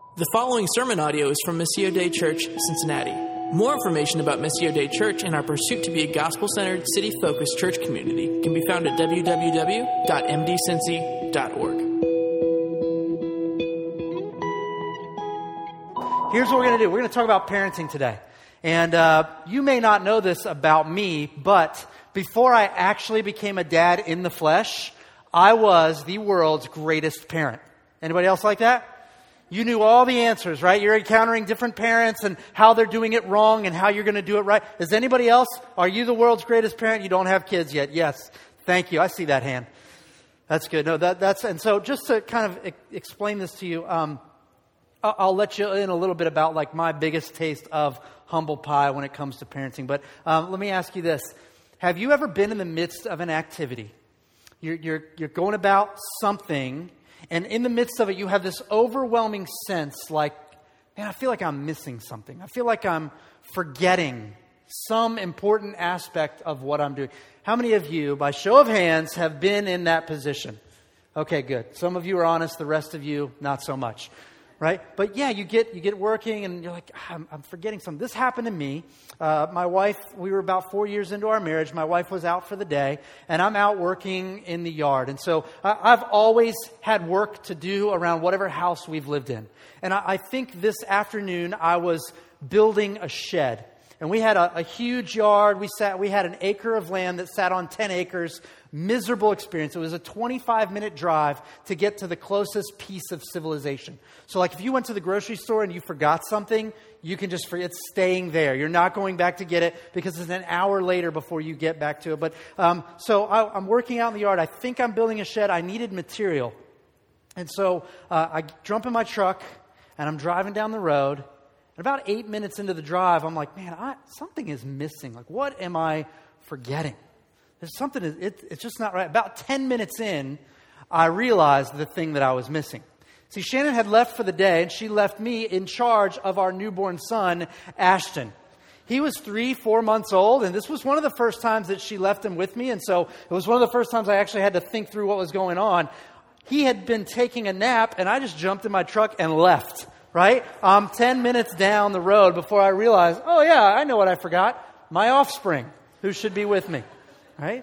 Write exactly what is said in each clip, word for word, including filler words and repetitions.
The following sermon audio is from Missio Dei Church, Cincinnati. More information about Missio Dei Church and our pursuit to be a gospel-centered, city-focused church community can be found at w w w dot m d cincy dot org. Here's what we're going to do. We're going to talk about parenting today. And uh, you may not know this about me, but before I actually became a dad in the flesh, I was the world's greatest parent. Anybody else like that? You knew all the answers, right? You're encountering different parents and how they're doing it wrong and how you're going to do it right. Is anybody else? Are you the world's greatest parent? You don't have kids yet. Yes. Thank you. I see that hand. That's good. No, that, that's, and so just to kind of e- explain this to you, um, I'll, I'll let you in a little bit about like my biggest taste of humble pie when it comes to parenting. But um, let me ask you this. Have you ever been in the midst of an activity? You're, you're, you're going about something, and in the midst of it, you have this overwhelming sense like, man, I feel like I'm missing something. I feel like I'm forgetting some important aspect of what I'm doing. How many of you, by show of hands, have been in that position? Okay, good. Some of you are honest. The rest of you, not so much. Right? But yeah, you get you get working and you're like, I'm, I'm forgetting something. This happened to me. Uh, my wife, we were about four years into our marriage. My wife was out for the day, and I'm out working in the yard. And so I, I've always had work to do around whatever house we've lived in. And I, I think this afternoon I was building a shed. And we had a, a huge yard. We sat. We had an acre of land that sat on ten acres. Miserable experience. It was a twenty-five minute drive to get to the closest piece of civilization. So like if you went to the grocery store and you forgot something, you can just forget. It's staying there. You're not going back to get it because it's an hour later before you get back to it. But um, so I, I'm working out in the yard. I think I'm building a shed. I needed material. And so uh, I jump in my truck and I'm driving down the road. And about eight minutes into the drive, I'm like, man, I, something is missing. Like, what am I forgetting? There's something, it, it's just not right. About ten minutes in, I realized the thing that I was missing. See, Shannon had left for the day, and she left me in charge of our newborn son, Ashton. He was three, four months old, and this was one of the first times that she left him with me, and so it was one of the first times I actually had to think through what was going on. He had been taking a nap, and I just jumped in my truck and left, right? I'm ten minutes down the road before I realized, oh yeah, I know what I forgot. My offspring, who should be with me. Right?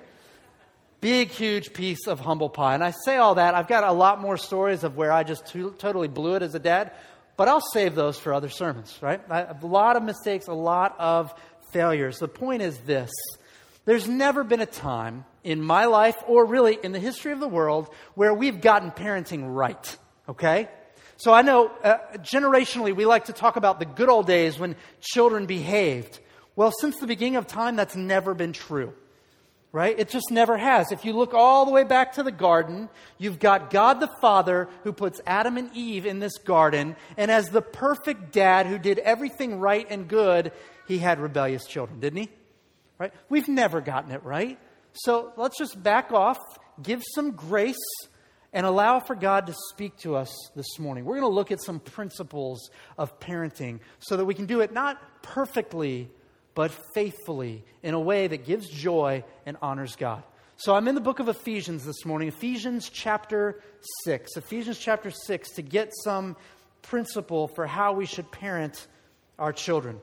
Big, huge piece of humble pie. And I say all that. I've got a lot more stories of where I just to- totally blew it as a dad. But I'll save those for other sermons, right? I, a lot of mistakes, a lot of failures. The point is this. There's never been a time in my life or really in the history of the world where we've gotten parenting right. Okay? So I know uh, generationally we like to talk about the good old days when children behaved. Well, since the beginning of time, that's never been true. Right? It just never has. If you look all the way back to the garden, you've got God the Father who puts Adam and Eve in this garden. And as the perfect dad who did everything right and good, he had rebellious children, didn't he? Right? We've never gotten it right. So let's just back off, give some grace, and allow for God to speak to us this morning. We're going to look at some principles of parenting so that we can do it not perfectly, but faithfully in a way that gives joy and honors God. So I'm in the book of Ephesians this morning, Ephesians chapter six. Ephesians chapter six to get some principle for how we should parent our children.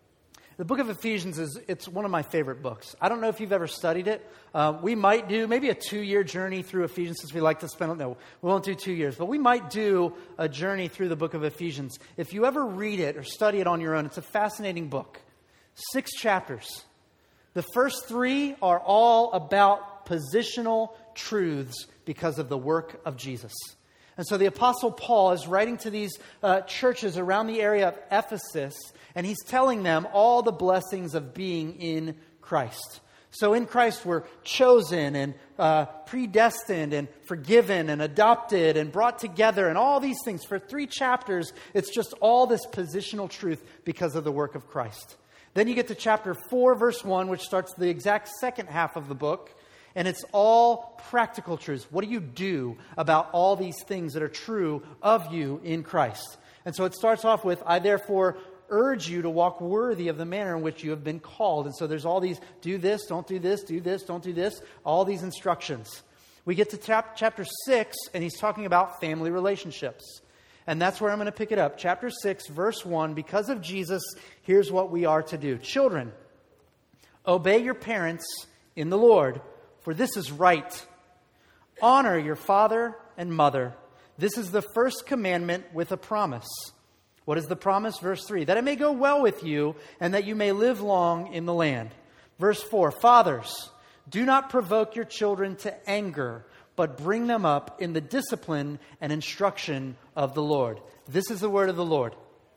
The book of Ephesians is it's one of my favorite books. I don't know if you've ever studied it. Uh, we might do maybe a two-year journey through Ephesians since we like to spend, no, we won't do two years, but we might do a journey through the book of Ephesians. If you ever read it or study it on your own, it's a fascinating book. Six chapters. The first three are all about positional truths because of the work of Jesus. And so the Apostle Paul is writing to these uh, churches around the area of Ephesus, and he's telling them all the blessings of being in Christ. So in Christ we're chosen and uh, predestined and forgiven and adopted and brought together and all these things. For three chapters, it's just all this positional truth because of the work of Christ. Then you get to chapter four, verse one, which starts the exact second half of the book. And it's all practical truths. What do you do about all these things that are true of you in Christ? And so it starts off with, I therefore urge you to walk worthy of the manner in which you have been called. And so there's all these, do this, don't do this, do this, don't do this, all these instructions. We get to chap- chapter six, and he's talking about family relationships. And that's where I'm going to pick it up. Chapter six, verse one, because of Jesus, here's what we are to do. Children, obey your parents in the Lord, for this is right. Honor your father and mother. This is the first commandment with a promise. What is the promise? Verse three, that it may go well with you and that you may live long in the land. Verse four, fathers, do not provoke your children to anger, but bring them up in the discipline and instruction of the Lord. This is the word of the Lord.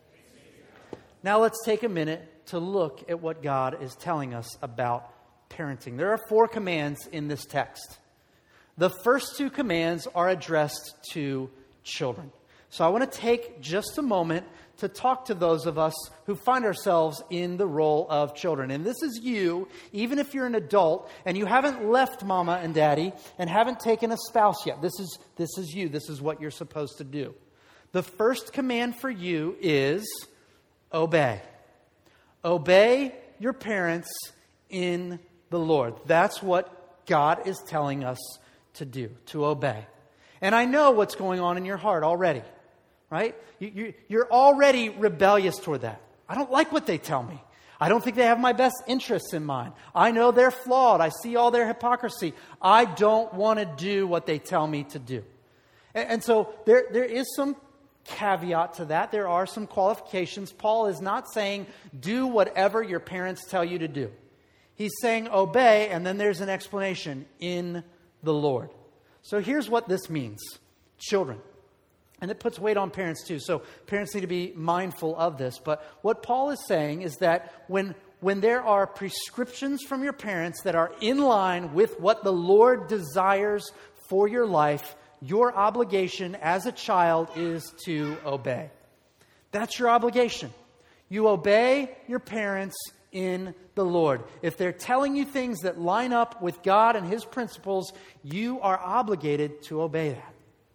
Now let's take a minute to look at what God is telling us about parenting. There are four commands in this text. The first two commands are addressed to children. So I want to take just a moment to talk to those of us who find ourselves in the role of children. And this is you, even if you're an adult and you haven't left mama and daddy and haven't taken a spouse yet. This is, this is you. This is what you're supposed to do. The first command for you is obey. Obey your parents in the Lord. That's what God is telling us to do, to obey. And I know what's going on in your heart already. Right? You, you, you're already rebellious toward that. I don't like what they tell me. I don't think they have my best interests in mind. I know they're flawed. I see all their hypocrisy. I don't want to do what they tell me to do. And, and so there, there is some caveat to that. There are some qualifications. Paul is not saying do whatever your parents tell you to do. He's saying obey, and then there's an explanation in the Lord. So here's what this means. Children. And it puts weight on parents too. So parents need to be mindful of this. But what Paul is saying is that when, when there are prescriptions from your parents that are in line with what the Lord desires for your life, your obligation as a child is to obey. That's your obligation. You obey your parents in the Lord. If they're telling you things that line up with God and His principles, you are obligated to obey that.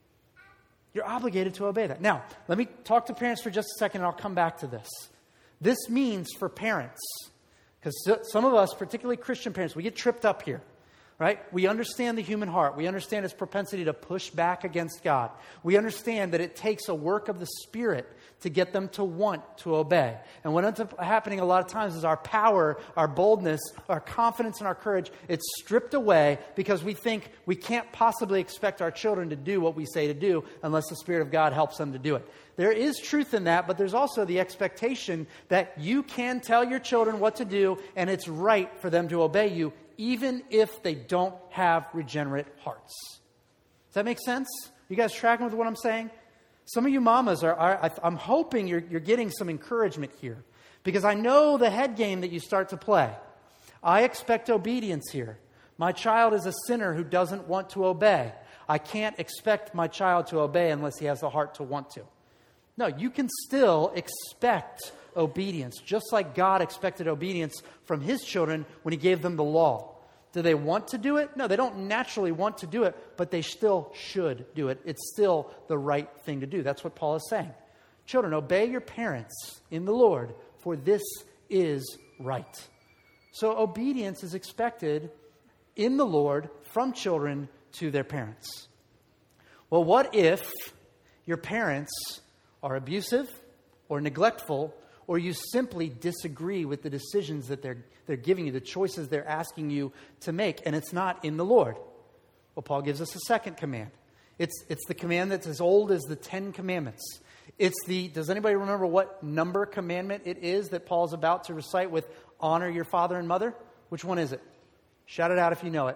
You're obligated to obey that. Now, let me talk to parents for just a second and I'll come back to this. This means for parents, because some of us, particularly Christian parents, we get tripped up here, right? We understand the human heart. We understand its propensity to push back against God. We understand that it takes a work of the Spirit to get them to want to obey. And what ends up happening a lot of times is our power, our boldness, our confidence and our courage, it's stripped away because we think we can't possibly expect our children to do what we say to do unless the Spirit of God helps them to do it. There is truth in that, but there's also the expectation that you can tell your children what to do and it's right for them to obey you, even if they don't have regenerate hearts. Does that make sense? You guys tracking with what I'm saying? Some of you mamas are, are I'm hoping you're, you're getting some encouragement here because I know the head game that you start to play. I expect obedience here. My child is a sinner who doesn't want to obey. I can't expect my child to obey unless he has the heart to want to. No, you can still expect obedience, just like God expected obedience from His children when He gave them the law. Do they want to do it? No, they don't naturally want to do it, but they still should do it. It's still the right thing to do. That's what Paul is saying. Children, obey your parents in the Lord, for this is right. So obedience is expected in the Lord from children to their parents. Well, what if your parents are abusive or neglectful, or you simply disagree with the decisions that they're they're giving you, the choices they're asking you to make, and it's not in the Lord? Well, Paul gives us a second command. It's it's the command that's as old as the Ten Commandments. It's the, does anybody remember what number commandment it is that Paul's about to recite with honor your father and mother? Which one is it? Shout it out if you know it.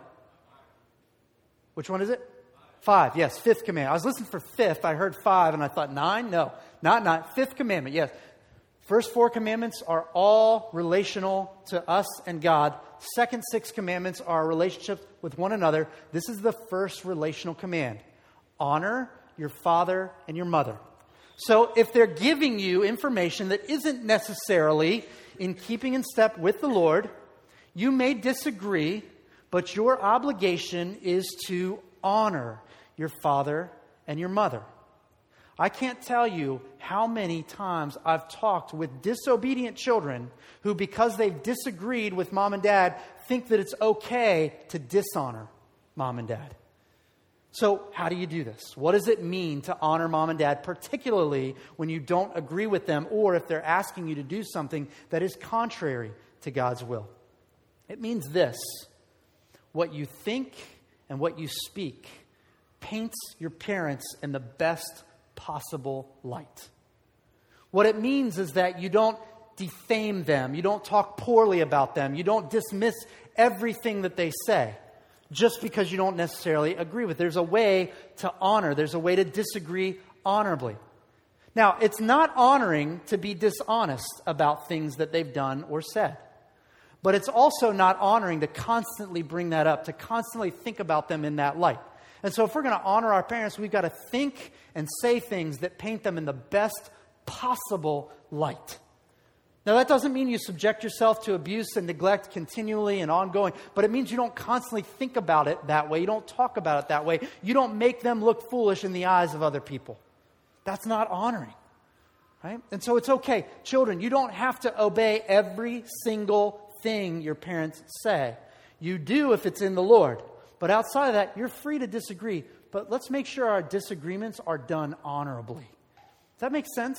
Which one is it? Five, yes, fifth commandment. I was listening for fifth. I heard five and I thought nine. No, not nine. Fifth commandment, yes. First four commandments are all relational to us and God. Second six commandments are relationships with one another. This is the first relational command. Honor your father and your mother. So if they're giving you information that isn't necessarily in keeping in step with the Lord, you may disagree, but your obligation is to honor your father and your mother. I can't tell you how many times I've talked with disobedient children who, because they've disagreed with mom and dad, think that it's okay to dishonor mom and dad. So how do you do this? What does it mean to honor mom and dad, particularly when you don't agree with them or if they're asking you to do something that is contrary to God's will? It means this: what you think and what you speak paints your parents in the best possible light. What it means is that you don't defame them, you don't talk poorly about them, you don't dismiss everything that they say just because you don't necessarily agree with. There's a way to honor. There's a way to disagree honorably. Now, it's not honoring to be dishonest about things that they've done or said. But it's also not honoring to constantly bring that up, to constantly think about them in that light. And so if we're going to honor our parents, we've got to think and say things that paint them in the best possible light. Now, that doesn't mean you subject yourself to abuse and neglect continually and ongoing, but it means you don't constantly think about it that way. You don't talk about it that way. You don't make them look foolish in the eyes of other people. That's not honoring, right? And so it's okay. Children, you don't have to obey every single thing your parents say. You do if it's in the Lord. But outside of that, you're free to disagree. But let's make sure our disagreements are done honorably. Does that make sense?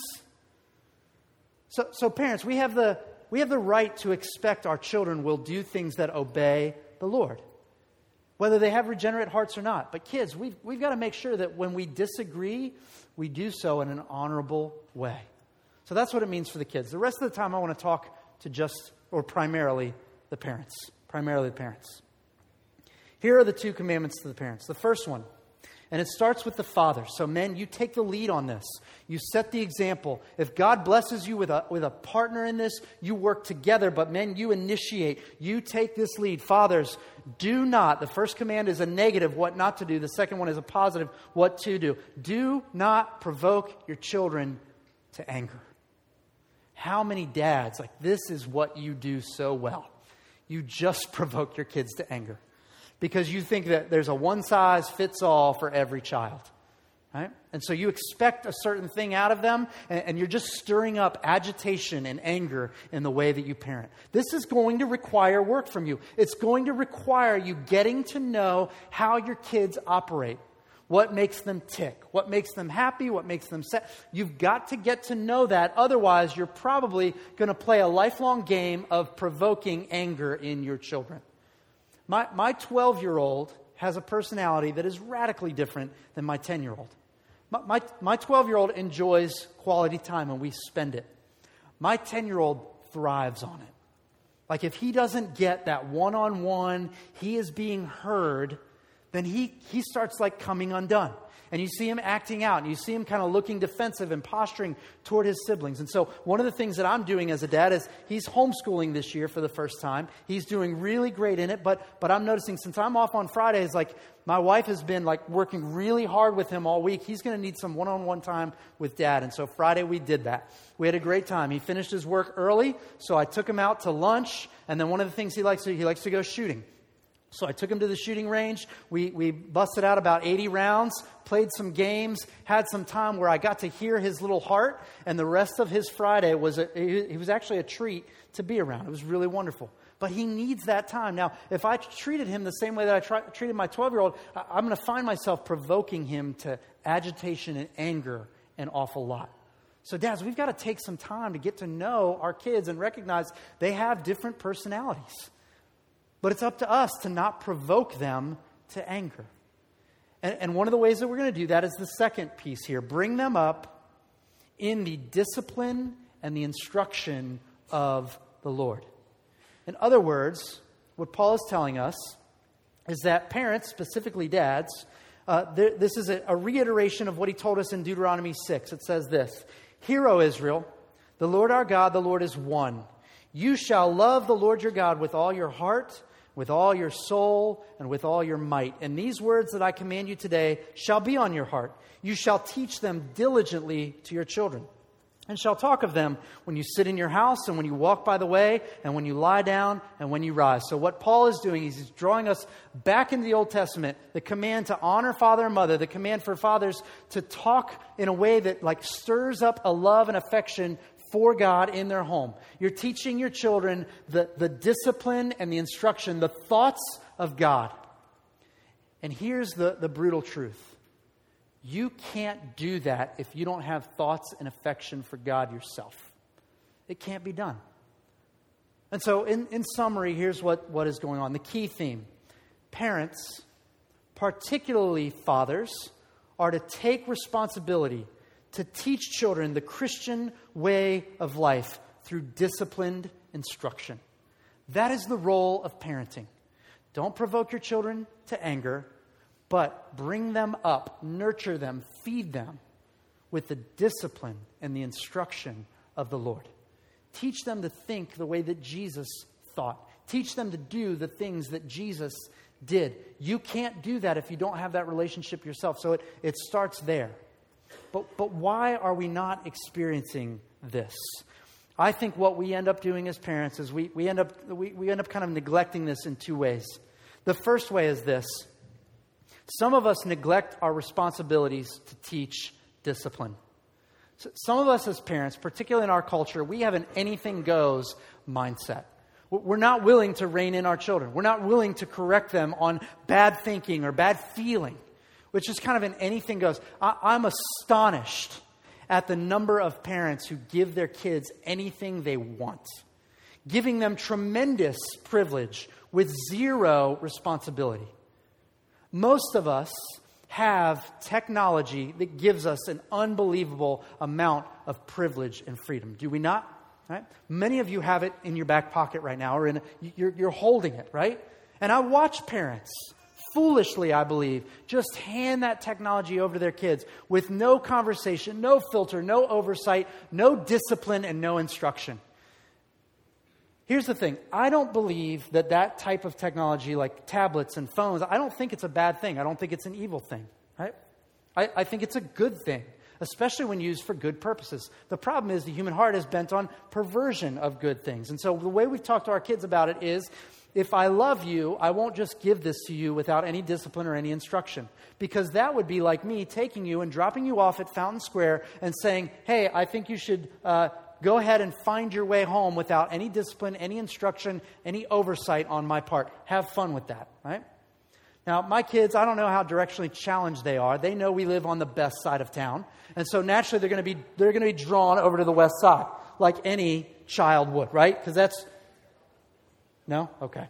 So, so parents, we have the we have the right to expect our children will do things that obey the Lord, whether they have regenerate hearts or not. But kids, we've, we've got to make sure that when we disagree, we do so in an honorable way. So that's what it means for the kids. The rest of the time, I want to talk to just, or primarily, the parents. Primarily the parents. Here are the two commandments to the parents. The first one, and it starts with the father. So men, you take the lead on this. You set the example. If God blesses you with a, with a partner in this, you work together. But men, you initiate. You take this lead. Fathers, do not. The first command is a negative, what not to do. The second one is a positive, what to do. Do not provoke your children to anger. How many dads, like, this is what you do so well. You just provoke your kids to anger. Because you think that there's a one-size-fits-all for every child, right? And so you expect a certain thing out of them, and, and you're just stirring up agitation and anger in the way that you parent. This is going to require work from you. It's going to require you getting to know how your kids operate, what makes them tick, what makes them happy, what makes them sad. You've got to get to know that. Otherwise, you're probably going to play a lifelong game of provoking anger in your children. My my twelve-year-old has a personality that is radically different than my ten-year-old. My, my, my twelve-year-old enjoys quality time and we spend it. My ten-year-old thrives on it. Like, if he doesn't get that one-on-one, he is being heard, then he, he starts like coming undone. And you see him acting out, and you see him kind of looking defensive and posturing toward his siblings. And so one of the things that I'm doing as a dad is he's homeschooling this year for the first time. He's doing really great in it, but but I'm noticing since I'm off on Fridays, like, my wife has been like working really hard with him all week. He's going to need some one-on-one time with Dad. And so Friday we did that. We had a great time. He finished his work early, so I took him out to lunch. And then one of the things he likes to do, he likes to go shooting. So I took him to the shooting range. We we busted out about eighty rounds, played some games, had some time where I got to hear his little heart. And the rest of his Friday was a, he was actually a treat to be around. It was really wonderful. But he needs that time. Now, if I treated him the same way that I try, treated my twelve-year-old, I'm going to find myself provoking him to agitation and anger an awful lot. So dads, we've got to take some time to get to know our kids and recognize they have different personalities. But it's up to us to not provoke them to anger. And, and one of the ways that we're going to do that is the second piece here. Bring them up in the discipline and the instruction of the Lord. In other words, what Paul is telling us is that parents, specifically dads, uh, th- this is a, a reiteration of what he told us in Deuteronomy six. It says this: "Hear, O Israel, the Lord our God, the Lord is one. You shall love the Lord your God with all your heart, with all your soul, and with all your might. And these words that I command you today shall be on your heart. You shall teach them diligently to your children, and shall talk of them when you sit in your house, and when you walk by the way, and when you lie down, and when you rise." So what Paul is doing is he's drawing us back into the Old Testament, the command to honor father and mother, the command for fathers to talk in a way that like stirs up a love and affection for God in their home. You're teaching your children the, the discipline and the instruction, the thoughts of God. And here's the, the brutal truth. You can't do that if you don't have thoughts and affection for God yourself. It can't be done. And so in, in summary, here's what, what is going on. The key theme. Parents, particularly fathers, are to take responsibility to teach children the Christian way of life through disciplined instruction. That is the role of parenting. Don't provoke your children to anger, but bring them up, nurture them, feed them with the discipline and the instruction of the Lord. Teach them to think the way that Jesus thought. Teach them to do the things that Jesus did. You can't do that if you don't have that relationship yourself. So it, it starts there. But, but why are we not experiencing this? I think what we end up doing as parents is we, we, end up, we, we end up kind of neglecting this in two ways. The first way is this. Some of us neglect our responsibilities to teach discipline. So some of us as parents, particularly in our culture, we have an anything goes mindset. We're not willing to rein in our children. We're not willing to correct them on bad thinking or bad feeling, which is kind of an anything goes. I, I'm astonished at the number of parents who give their kids anything they want, giving them tremendous privilege with zero responsibility. Most of us have technology that gives us an unbelievable amount of privilege and freedom. Do we not? Right? Many of you have it in your back pocket right now, or in a, you're, you're holding it, right? And I watch parents, foolishly, I believe, just hand that technology over to their kids with no conversation, no filter, no oversight, no discipline, and no instruction. Here's the thing. I don't believe that that type of technology, like tablets and phones, I don't think it's a bad thing. I don't think it's an evil thing, right? I, I think it's a good thing, especially when used for good purposes. The problem is the human heart is bent on perversion of good things. And so the way we've talked to our kids about it is, if I love you, I won't just give this to you without any discipline or any instruction. Because that would be like me taking you and dropping you off at Fountain Square and saying, hey, I think you should uh, go ahead and find your way home without any discipline, any instruction, any oversight on my part. Have fun with that, right? Now, my kids, I don't know how directionally challenged they are. They know we live on the best side of town. And so naturally they're going to be they're going to be drawn over to the west side, like any child would, right? Because that's... No? Okay.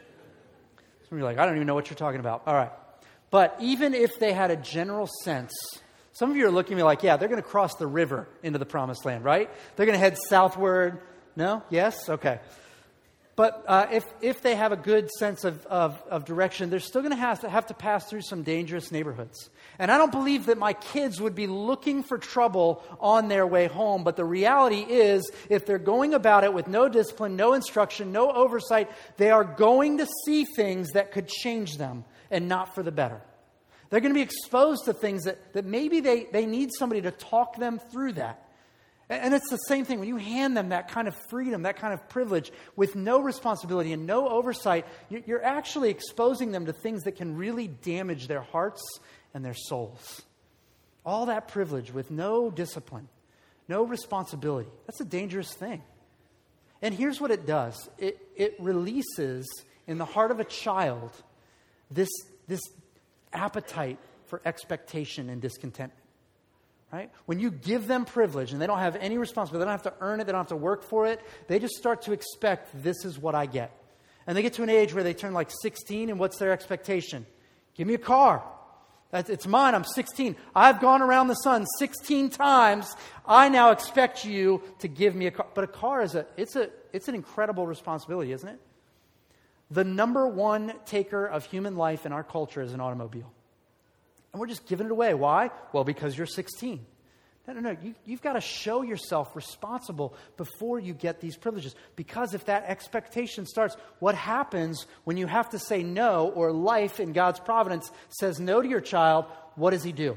So you're like, I don't even know what you're talking about. All right. But even if they had a general sense, some of you are looking at me like, yeah, they're going to cross the river into the promised land, right? They're going to head southward. No? Yes? Okay. But uh, if if they have a good sense of, of, of direction, they're still going to have to have to pass through some dangerous neighborhoods. And I don't believe that my kids would be looking for trouble on their way home. But the reality is, if they're going about it with no discipline, no instruction, no oversight, they are going to see things that could change them and not for the better. They're going to be exposed to things that, that maybe they, they need somebody to talk them through that. And it's the same thing. When you hand them that kind of freedom, that kind of privilege, with no responsibility and no oversight, you're actually exposing them to things that can really damage their hearts and their souls. All that privilege with no discipline, no responsibility. That's a dangerous thing. And here's what it does. It, it releases in the heart of a child this, this appetite for expectation and discontentment. Right? When you give them privilege and they don't have any responsibility, they don't have to earn it, they don't have to work for it, they just start to expect, this is what I get. And they get to an age where they turn like sixteen, and what's their expectation? Give me a car. That's, it's mine, I'm sixteen. I've gone around the sun sixteen times. I now expect you to give me a car. But a car is a, it's a, it's an incredible responsibility, isn't it? The number one taker of human life in our culture is an automobile. And we're just giving it away. Why? Well, because you're sixteen. No, no, no. You, you've got to show yourself responsible before you get these privileges. Because if that expectation starts, what happens when you have to say no, or life in God's providence says no to your child, what does he do?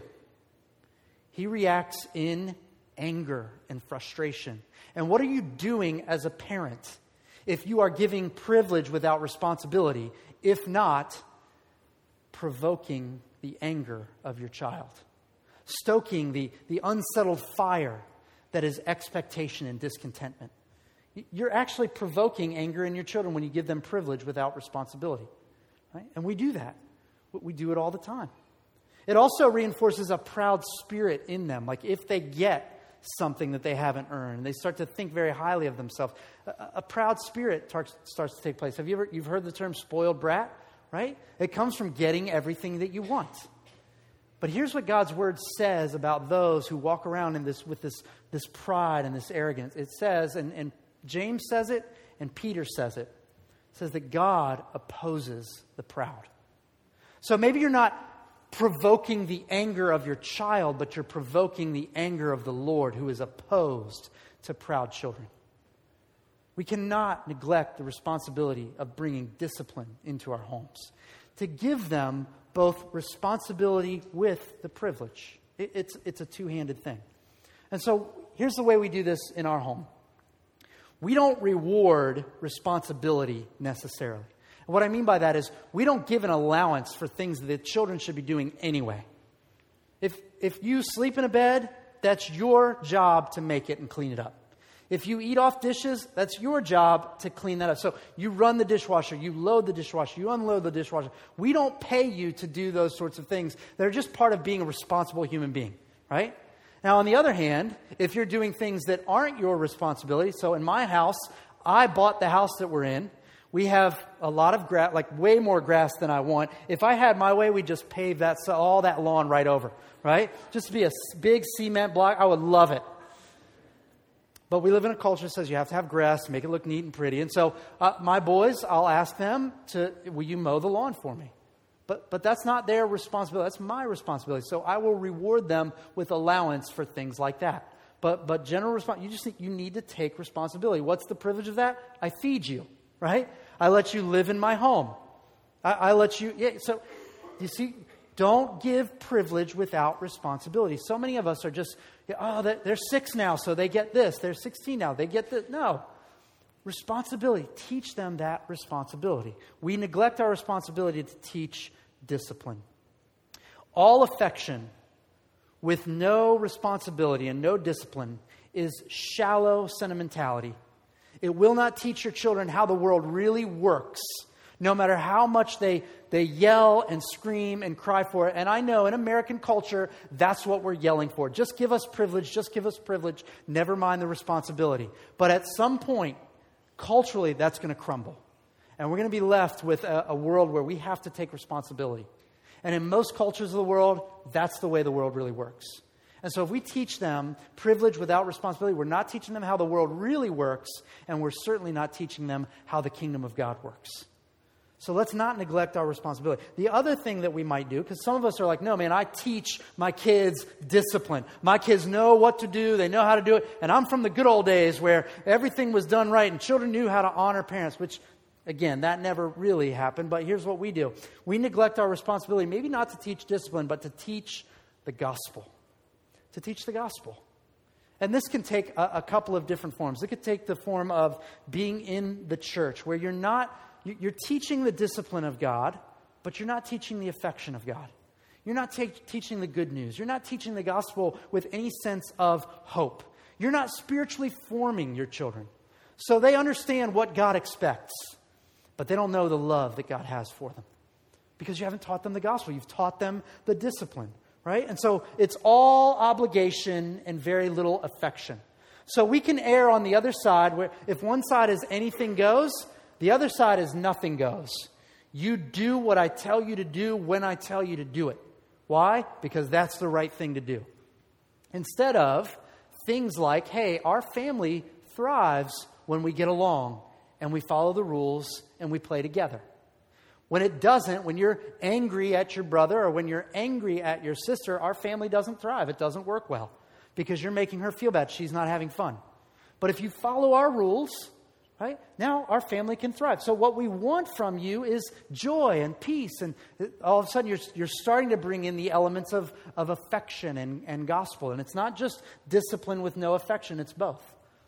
He reacts in anger and frustration. And what are you doing as a parent if you are giving privilege without responsibility, if not provoking the anger of your child, stoking the, the unsettled fire that is expectation and discontentment? You're actually provoking anger in your children when you give them privilege without responsibility, right? And we do that. We do it all the time. It also reinforces a proud spirit in them. Like if they get something that they haven't earned, they start to think very highly of themselves. A, a proud spirit tar- starts to take place. Have you ever you've heard the term spoiled brat, right? It comes from getting everything that you want. But here's what God's word says about those who walk around in this with this, this pride and this arrogance. It says, and, and James says it, and Peter says it. It says that God opposes the proud. So maybe you're not provoking the anger of your child, but you're provoking the anger of the Lord, who is opposed to proud children. We cannot neglect the responsibility of bringing discipline into our homes, to give them both responsibility with the privilege. It, it's, it's a two-handed thing. And so here's the way we do this in our home. We don't reward responsibility necessarily. And what I mean by that is we don't give an allowance for things that the children should be doing anyway. If, if you sleep in a bed, that's your job to make it and clean it up. If you eat off dishes, that's your job to clean that up. So you run the dishwasher, you load the dishwasher, you unload the dishwasher. We don't pay you to do those sorts of things. They're just part of being a responsible human being, right? Now, on the other hand, if you're doing things that aren't your responsibility, so in my house, I bought the house that we're in. We have a lot of grass, like way more grass than I want. If I had my way, we'd just pave that all that lawn right over, right? Just to be a big cement block, I would love it. But we live in a culture that says you have to have grass to make it look neat and pretty. And so uh, my boys, I'll ask them to, will you mow the lawn for me? But but that's not their responsibility. That's my responsibility. So I will reward them with allowance for things like that. But but general response, you just think you need to take responsibility. What's the privilege of that? I feed you, right? I let you live in my home. I, I let you, yeah, so you see, don't give privilege without responsibility. So many of us are just, oh, they're six now, so they get this. They're sixteen now, they get this. No. Responsibility. Teach them that responsibility. We neglect our responsibility to teach discipline. All affection with no responsibility and no discipline is shallow sentimentality. It will not teach your children how the world really works, no matter how much they, they yell and scream and cry for it. And I know in American culture, that's what we're yelling for. Just give us privilege, just give us privilege, never mind the responsibility. But at some point, culturally, that's going to crumble. And we're going to be left with a, a world where we have to take responsibility. And in most cultures of the world, that's the way the world really works. And so if we teach them privilege without responsibility, we're not teaching them how the world really works, and we're certainly not teaching them how the kingdom of God works. So let's not neglect our responsibility. The other thing that we might do, because some of us are like, no, man, I teach my kids discipline. My kids know what to do. They know how to do it. And I'm from the good old days where everything was done right and children knew how to honor parents, which, again, that never really happened. But here's what we do. We neglect our responsibility, maybe not to teach discipline, but to teach the gospel. To teach the gospel. And this can take a, a couple of different forms. It could take the form of being in the church, where you're not... You're teaching the discipline of God, but you're not teaching the affection of God. You're not te- teaching the good news. You're not teaching the gospel with any sense of hope. You're not spiritually forming your children. So they understand what God expects, but they don't know the love that God has for them. Because you haven't taught them the gospel. You've taught them the discipline, right? And so it's all obligation and very little affection. So we can err on the other side, where if one side is anything goes, the other side is nothing goes. You do what I tell you to do when I tell you to do it. Why? Because that's the right thing to do. Instead of things like, hey, our family thrives when we get along and we follow the rules and we play together. When it doesn't, when you're angry at your brother or when you're angry at your sister, our family doesn't thrive. It doesn't work well because you're making her feel bad. She's not having fun. But if you follow our rules, right? Now our family can thrive. So what we want from you is joy and peace. And all of a sudden you're, you're starting to bring in the elements of, of affection and, and gospel. And it's not just discipline with no affection, it's both.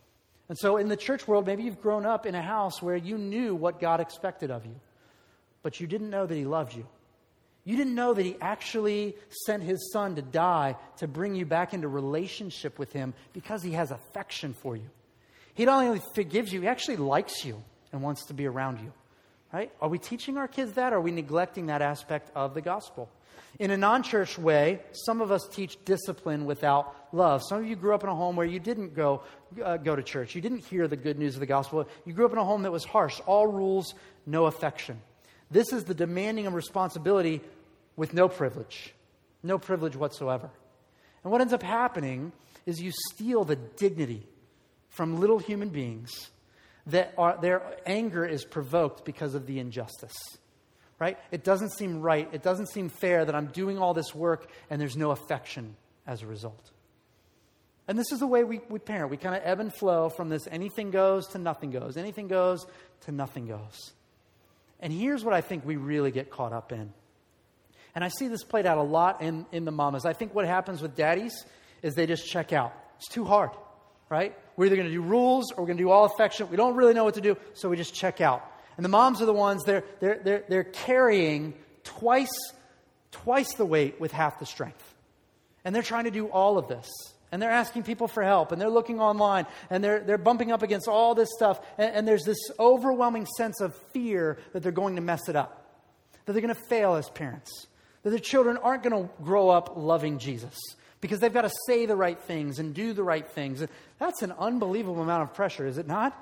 And so in the church world, maybe you've grown up in a house where you knew what God expected of you, but you didn't know that He loved you. You didn't know that He actually sent His Son to die to bring you back into relationship with Him because He has affection for you. He not only forgives you, He actually likes you and wants to be around you. Right? Are we teaching our kids that, or are we neglecting that aspect of the gospel? In a non-church way, some of us teach discipline without love. Some of you grew up in a home where you didn't go uh, go to church. You didn't hear the good news of the gospel. You grew up in a home that was harsh. All rules, no affection. This is the demanding of responsibility with no privilege. No privilege whatsoever. And what ends up happening is you steal the dignity from little human beings that are, their anger is provoked because of the injustice. Right? It doesn't seem right. It doesn't seem fair that I'm doing all this work and there's no affection as a result. And this is the way we, we parent. We kind of ebb and flow from this anything goes to nothing goes. Anything goes to nothing goes. And here's what I think we really get caught up in. And I see this played out a lot in, in the mamas. I think what happens with daddies is they just check out. It's too hard, right? We're either going to do rules or we're going to do all affection. We don't really know what to do, so we just check out. And the moms are the ones, they're, they're, they're, they're carrying twice, twice the weight with half the strength. And they're trying to do all of this. And they're asking people for help. And they're looking online. And they're, they're bumping up against all this stuff. And, and there's this overwhelming sense of fear that they're going to mess it up. That they're going to fail as parents. That their children aren't going to grow up loving Jesus. Because they've got to say the right things and do the right things. And that's an unbelievable amount of pressure, is it not?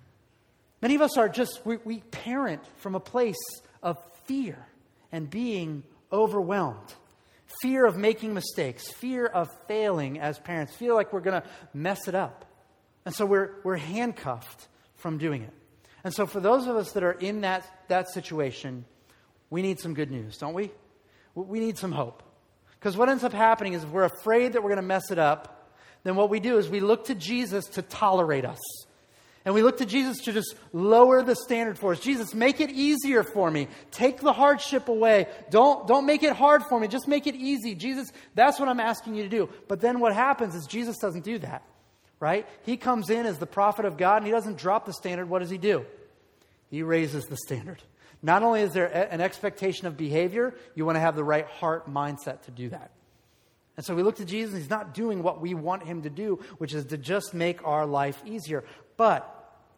Many of us are just, we, we parent from a place of fear and being overwhelmed. Fear of making mistakes. Fear of failing as parents. Feel like we're going to mess it up. And so we're we're handcuffed from doing it. And so for those of us that are in that, that situation, we need some good news, don't we? We need some hope. Because what ends up happening is if we're afraid that we're going to mess it up, then what we do is we look to Jesus to tolerate us. And we look to Jesus to just lower the standard for us. Jesus, make it easier for me. Take the hardship away. Don't, don't make it hard for me. Just make it easy. Jesus, that's what I'm asking you to do. But then what happens is Jesus doesn't do that, right? He comes in as the prophet of God and he doesn't drop the standard. What does he do? He raises the standard. Not only is there an expectation of behavior, you want to have the right heart mindset to do that. And so we look to Jesus, and he's not doing what we want him to do, which is to just make our life easier. But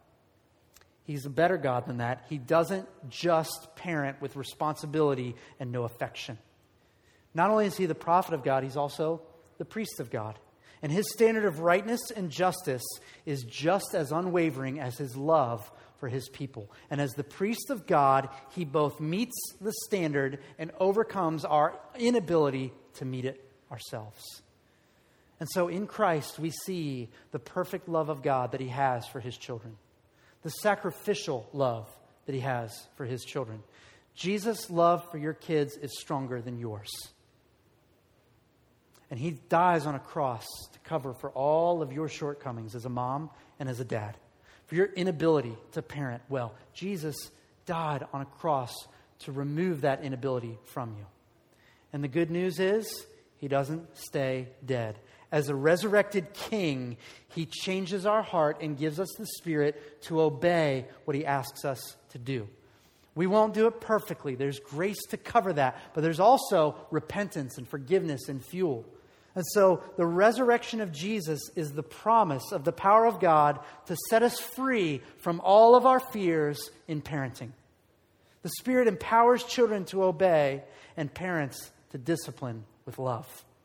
he's a better God than that. He doesn't just parent with responsibility and no affection. Not only is he the prophet of God, he's also the priest of God. And his standard of rightness and justice is just as unwavering as his love for his people. And as the priest of God, he both meets the standard and overcomes our inability to meet it ourselves. And so in Christ, we see the perfect love of God that he has for his children. The sacrificial love that he has for his children. Jesus' love for your kids is stronger than yours. And he dies on a cross to cover for all of your shortcomings as a mom and as a dad. For your inability to parent well. Jesus died on a cross to remove that inability from you. And the good news is, he doesn't stay dead. As a resurrected king, he changes our heart and gives us the Spirit to obey what he asks us to do. We won't do it perfectly. There's grace to cover that. But there's also repentance and forgiveness and fuel. And so the resurrection of Jesus is the promise of the power of God to set us free from all of our fears in parenting. The Spirit empowers children to obey and parents to discipline with love.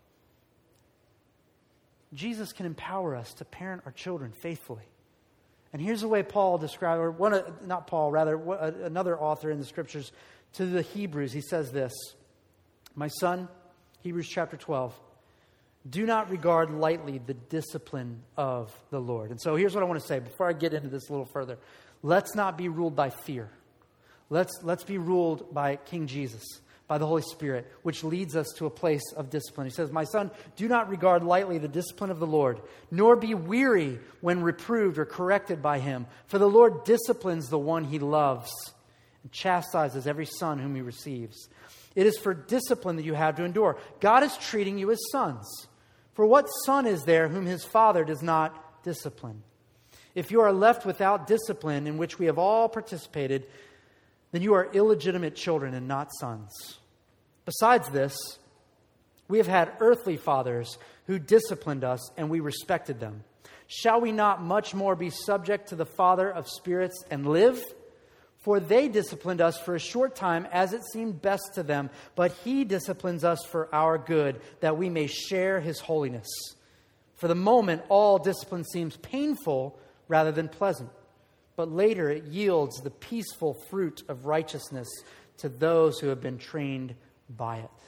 Jesus can empower us to parent our children faithfully. And here's the way Paul described, or one, not Paul, rather another author in the Scriptures, to the Hebrews. He says this, "My son," Hebrews chapter twelve, "do not regard lightly the discipline of the Lord." And so here's what I want to say before I get into this a little further. Let's not be ruled by fear. Let's, let's be ruled by King Jesus, by the Holy Spirit, which leads us to a place of discipline. He says, "My son, do not regard lightly the discipline of the Lord, nor be weary when reproved or corrected by him. For the Lord disciplines the one he loves and chastises every son whom he receives. It is for discipline that you have to endure. God is treating you as sons. For what son is there whom his father does not discipline? If you are left without discipline, in which we have all participated, then you are illegitimate children and not sons. Besides this, we have had earthly fathers who disciplined us, and we respected them. Shall we not much more be subject to the Father of spirits and live? For they disciplined us for a short time as it seemed best to them, but he disciplines us for our good, that we may share his holiness. For the moment, all discipline seems painful rather than pleasant, but later it yields the peaceful fruit of righteousness to those who have been trained by it.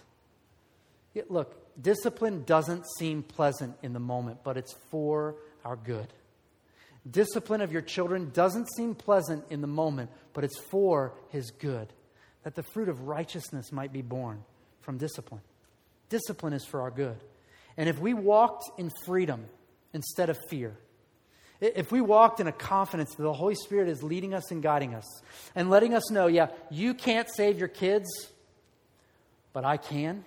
Yet, look, discipline doesn't seem pleasant in the moment, but it's for our good. Discipline of your children doesn't seem pleasant in the moment, but it's for his good, that the fruit of righteousness might be born from discipline. Discipline is for our good. And if we walked in freedom instead of fear, if we walked in a confidence that the Holy Spirit is leading us and guiding us and letting us know, yeah, you can't save your kids, but I can.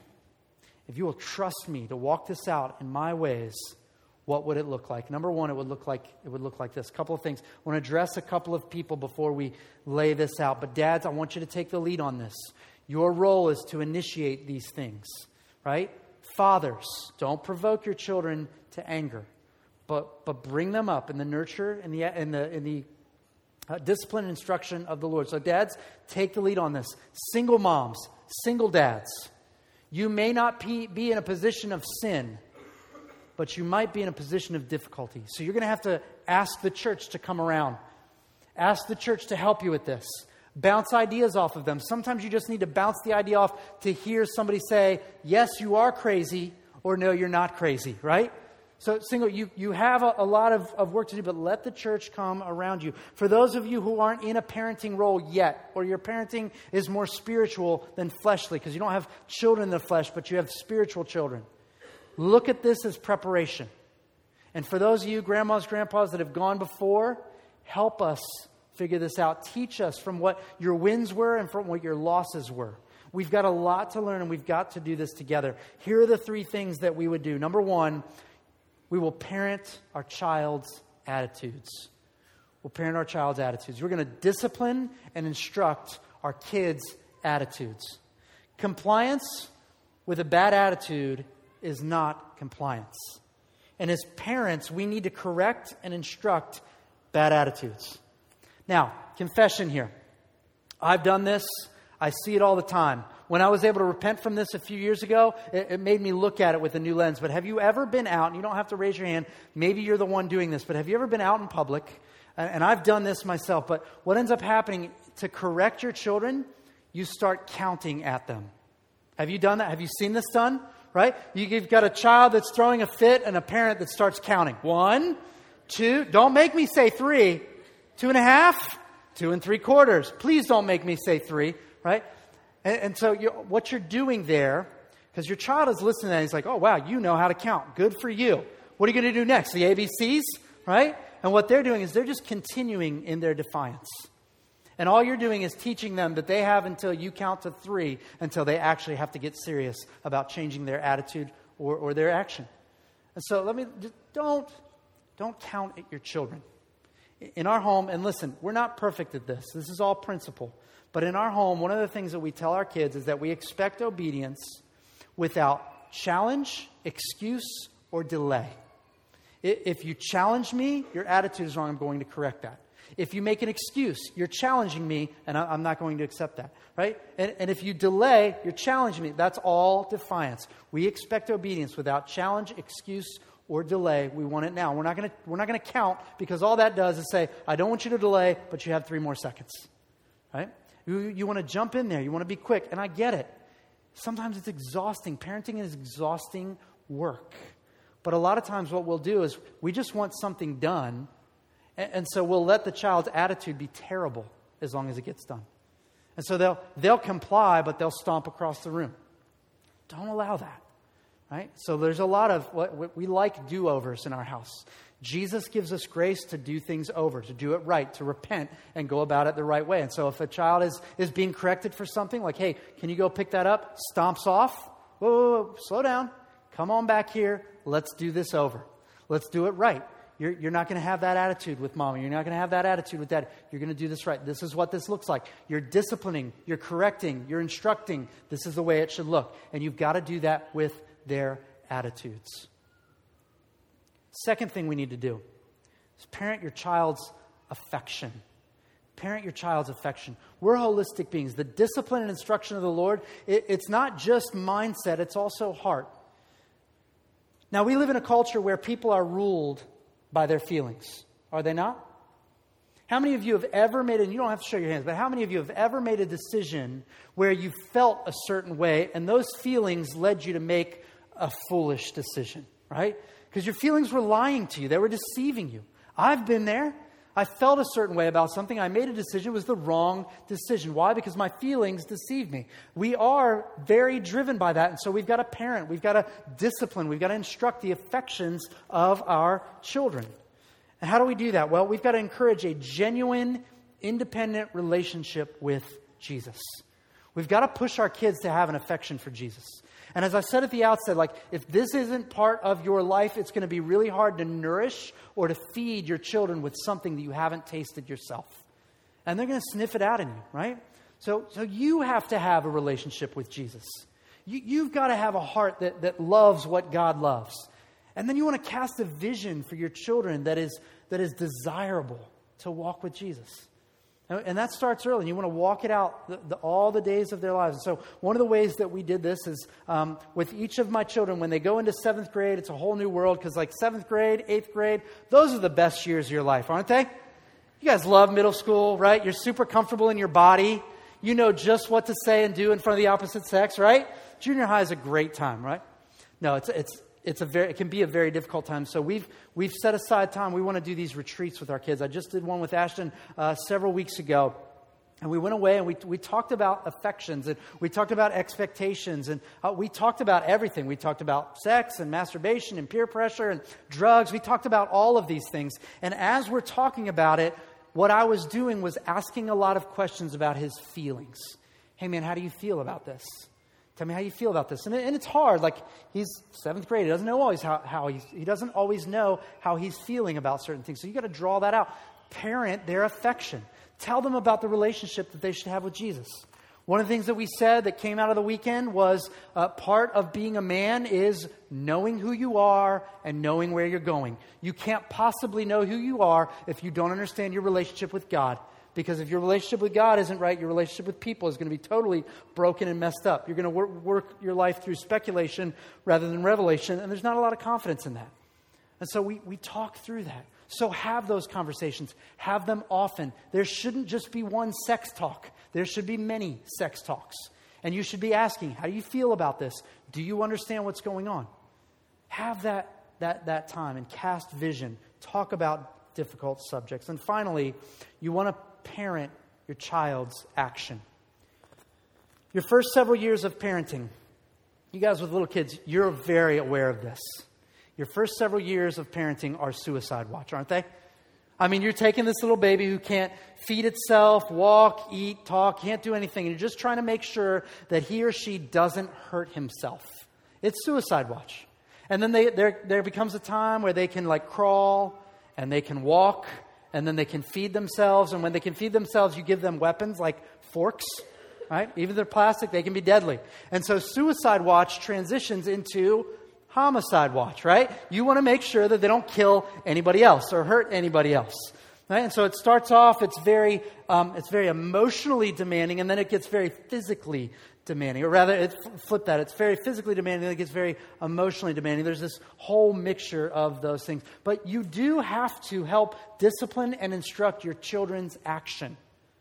If you will trust me to walk this out in my ways, what would it look like? Number one, it would look like it would look like this. A couple of things. I want to address a couple of people before we lay this out. But dads, I want you to take the lead on this. Your role is to initiate these things, right? Fathers, don't provoke your children to anger, but but bring them up in the nurture and the in the in the uh, discipline and instruction of the Lord. So dads, take the lead on this. Single moms, single dads, you may not be, be in a position of sin, but you might be in a position of difficulty. So you're going to have to ask the church to come around. Ask the church to help you with this. Bounce ideas off of them. Sometimes you just need to bounce the idea off to hear somebody say, yes, you are crazy, or no, you're not crazy, right? So single, you, you have a, a lot of, of work to do, but let the church come around you. For those of you who aren't in a parenting role yet, or your parenting is more spiritual than fleshly, because you don't have children in the flesh, but you have spiritual children, look at this as preparation. And for those of you, grandmas, grandpas that have gone before, help us figure this out. Teach us from what your wins were and from what your losses were. We've got a lot to learn, and we've got to do this together. Here are the three things that we would do. Number one, we will parent our child's attitudes. We'll parent our child's attitudes. We're going to discipline and instruct our kids' attitudes. Compliance with a bad attitude is not compliance. And as parents, we need to correct and instruct bad attitudes. Now, confession here. I've done this. I see it all the time. When I was able to repent from this a few years ago, it, it made me look at it with a new lens. But have you ever been out, and you don't have to raise your hand, maybe you're the one doing this, but have you ever been out in public? And, and I've done this myself, but what ends up happening, to correct your children, you start counting at them. Have you done that? Have you seen this done? Right? You've got a child that's throwing a fit and a parent that starts counting. One, two, don't make me say three. Two and a half, two and three quarters. Please don't make me say three, right? And, and so you're, what you're doing there, because your child is listening to that, he's like, oh, wow, you know how to count. Good for you. What are you going to do next? The A B Cs, right? And what they're doing is they're just continuing in their defiance. And all you're doing is teaching them that they have until you count to three until they actually have to get serious about changing their attitude or, or their action. And so let me, just don't, don't count at your children. In our home, and listen, we're not perfect at this. This is all principle. But in our home, one of the things that we tell our kids is that we expect obedience without challenge, excuse, or delay. If you challenge me, your attitude is wrong, I'm going to correct that. If you make an excuse, you're challenging me, and I'm not going to accept that, right? And, and if you delay, you're challenging me. That's all defiance. We expect obedience without challenge, excuse, or delay. We want it now. We're not going to we're not going to count, because all that does is say, I don't want you to delay, but you have three more seconds, right? You, you want to jump in there. You want to be quick, and I get it. Sometimes it's exhausting. Parenting is exhausting work. But a lot of times what we'll do is we just want something done, and, and so we'll let the child's attitude be terrible as long as it gets done. And so they'll they'll comply, but they'll stomp across the room. Don't allow that, right? So there's a lot of, what we like do-overs in our house. Jesus gives us grace to do things over, to do it right, to repent and go about it the right way. And so if a child is, is being corrected for something, like, hey, can you go pick that up? Stomps off. Whoa, whoa, whoa, slow down. Come on back here. Let's do this over. Let's do it right. You're, you're not going to have that attitude with mom. You're not going to have that attitude with dad. You're going to do this right. This is what this looks like. You're disciplining. You're correcting. You're instructing. This is the way it should look. And you've got to do that with their attitudes. Second thing we need to do is parent your child's affection. parent your child's affection. We're holistic beings. The discipline and instruction of the Lord, it, it's not just mindset, it's also heart. Now, we live in a culture where people are ruled by their feelings. Are they not? How many of you have ever made, and you don't have to show your hands, but how many of you have ever made a decision where you felt a certain way and those feelings led you to make a foolish decision, right? Because your feelings were lying to you. They were deceiving you. I've been there. I felt a certain way about something. I made a decision. It was the wrong decision. Why? Because my feelings deceived me. We are very driven by that. And so we've got to parent. We've got to discipline. We've got to instruct the affections of our children. And how do we do that? Well, we've got to encourage a genuine, independent relationship with Jesus. We've got to push our kids to have an affection for Jesus. And as I said at the outset, like, if this isn't part of your life, it's going to be really hard to nourish or to feed your children with something that you haven't tasted yourself. And they're going to sniff it out in you, right? So, so you have to have a relationship with Jesus. You, you've got to have a heart that, that loves what God loves. And then you want to cast a vision for your children that is, that is desirable to walk with Jesus. And that starts early. And you want to walk it out the, the, all the days of their lives. And so one of the ways that we did this is um, with each of my children, when they go into seventh grade, it's a whole new world. Because like seventh grade, eighth grade, those are the best years of your life, aren't they? You guys love middle school, right? You're super comfortable in your body. You know just what to say and do in front of the opposite sex, right? Junior high is a great time, right? No, it's it's... It's a very, it can be a very difficult time. So we've we've set aside time. We want to do these retreats with our kids. I just did one with Ashton uh, several weeks ago. And we went away and we we talked about affections and we talked about expectations and uh, we talked about everything. We talked about sex and masturbation and peer pressure and drugs. We talked about all of these things. And as we're talking about it, what I was doing was asking a lot of questions about his feelings. Hey man, how do you feel about this? Tell me how you feel about this. And, it, and it's hard. Like, he's seventh grade. He doesn't know always how, how he's, he doesn't always know how he's feeling about certain things. So you got to draw that out. Parent their affection. Tell them about the relationship that they should have with Jesus. One of the things that we said that came out of the weekend was uh, part of being a man is knowing who you are and knowing where you're going. You can't possibly know who you are if you don't understand your relationship with God. Because if your relationship with God isn't right, your relationship with people is going to be totally broken and messed up. You're going to work, work your life through speculation rather than revelation, and there's not a lot of confidence in that. And so we, we talk through that. So have those conversations. Have them often. There shouldn't just be one sex talk. There should be many sex talks. And you should be asking, how do you feel about this? Do you understand what's going on? Have that, that, that time and cast vision. Talk about difficult subjects. And finally, you want to parent your child's action. Your first several years of parenting, you guys with little kids, you're very aware of this. Your first several years of parenting are suicide watch, aren't they? I mean, you're taking this little baby who can't feed itself, walk, eat, talk, can't do anything, and you're just trying to make sure that he or she doesn't hurt himself. It's suicide watch. And then they, there, there becomes a time where they can like crawl and they can walk and then they can feed themselves. And when they can feed themselves, you give them weapons like forks, right? Even if they're plastic, they can be deadly. And so suicide watch transitions into homicide watch, right? You want to make sure that they don't kill anybody else or hurt anybody else. Right? And so it starts off, it's very, um, it's very emotionally demanding, and then it gets very physically demanding. Or rather, it, flip that, it's very physically demanding, and it gets very emotionally demanding. There's this whole mixture of those things. But you do have to help discipline and instruct your children's action.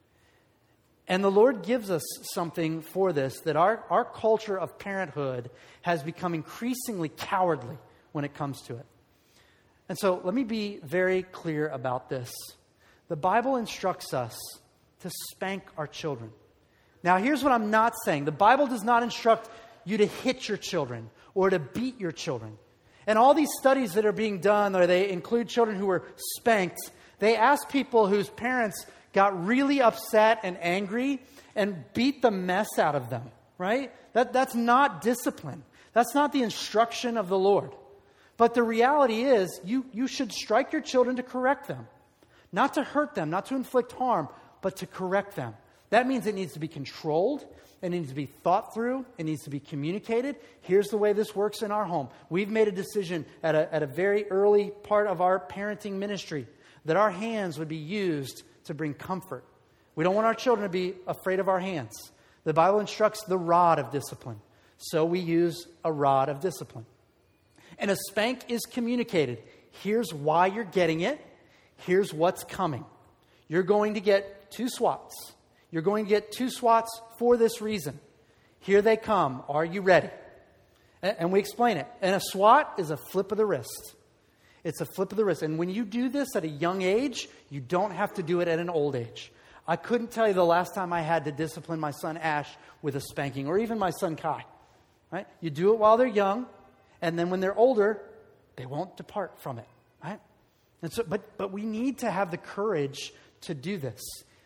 And the Lord gives us something for this, that our, our culture of parenthood has become increasingly cowardly when it comes to it. And so let me be very clear about this. The Bible instructs us to spank our children. Now, here's what I'm not saying. The Bible does not instruct you to hit your children or to beat your children. And all these studies that are being done, or they include children who were spanked, they ask people whose parents got really upset and angry and beat the mess out of them, right? That, that's not discipline. That's not the instruction of the Lord. But the reality is, you, you should strike your children to correct them. Not to hurt them, not to inflict harm, but to correct them. That means it needs to be controlled. It needs to be thought through. It needs to be communicated. Here's the way this works in our home. We've made a decision at a, at a very early part of our parenting ministry that our hands would be used to bring comfort. We don't want our children to be afraid of our hands. The Bible instructs the rod of discipline. So we use a rod of discipline. And a spank is communicated. Here's why you're getting it. Here's what's coming. You're going to get two swats. You're going to get two swats for this reason. Here they come. Are you ready? And we explain it. And a swat is a flip of the wrist. It's a flip of the wrist. And when you do this at a young age, you don't have to do it at an old age. I couldn't tell you the last time I had to discipline my son Ash with a spanking, or even my son Kai. Right? You do it while they're young, and then when they're older, they won't depart from it. Right? And so, but but we need to have the courage to do this.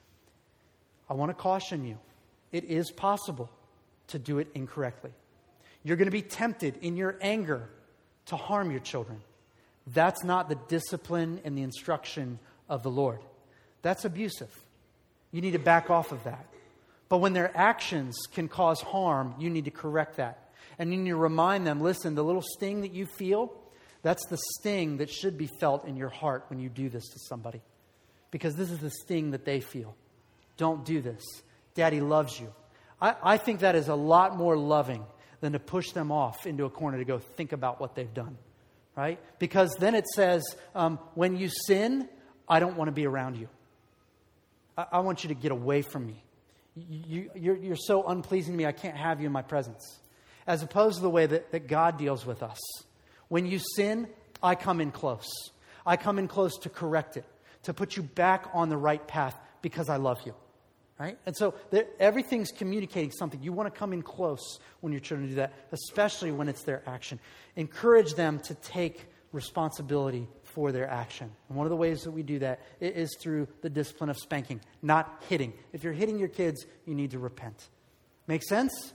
I want to caution you. It is possible to do it incorrectly. You're going to be tempted in your anger to harm your children. That's not the discipline and the instruction of the Lord. That's abusive. You need to back off of that. But when their actions can cause harm, you need to correct that. And you need to remind them, listen, the little sting that you feel, that's the sting that should be felt in your heart when you do this to somebody. Because this is the sting that they feel. Don't do this. Daddy loves you. I, I think that is a lot more loving than to push them off into a corner to go think about what they've done. Right? Because then it says, um, when you sin, I don't want to be around you. I, I want you to get away from me. You, you're, you're so unpleasing to me, I can't have you in my presence. As opposed to the way that, that God deals with us. When you sin, I come in close. I come in close to correct it, to put you back on the right path because I love you. Right? And so there, everything's communicating something. You want to come in close when your children do that, especially when it's their action. Encourage them to take responsibility for their action. And one of the ways that we do that is through the discipline of spanking, not hitting. If you're hitting your kids, you need to repent. Make sense?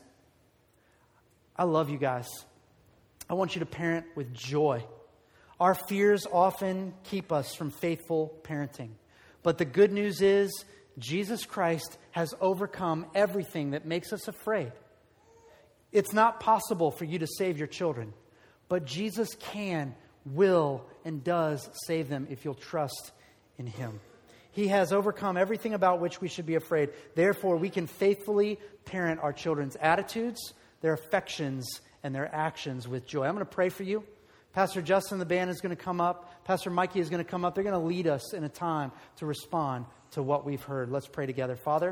I love you guys. I want you to parent with joy. Our fears often keep us from faithful parenting. But the good news is, Jesus Christ has overcome everything that makes us afraid. It's not possible for you to save your children, but Jesus can, will, and does save them if you'll trust in Him. He has overcome everything about which we should be afraid. Therefore, we can faithfully parent our children's attitudes, their affections, and their actions with joy. I'm going to pray for you. Pastor Justin, the band, is going to come up. Pastor Mikey is going to come up. They're going to lead us in a time to respond to what we've heard. Let's pray together. Father,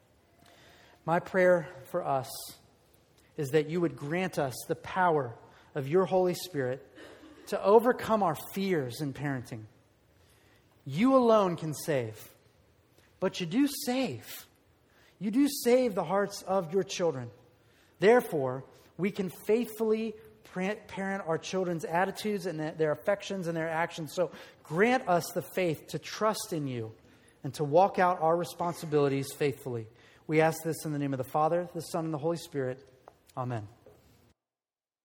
my prayer for us is that you would grant us the power of your Holy Spirit to overcome our fears in parenting. You alone can save, but you do save. You do save the hearts of your children. Therefore, we can faithfully parent our children's attitudes and their affections and their actions. So grant us the faith to trust in you and to walk out our responsibilities faithfully. We ask this in the name of the Father, the Son, and the Holy Spirit. Amen.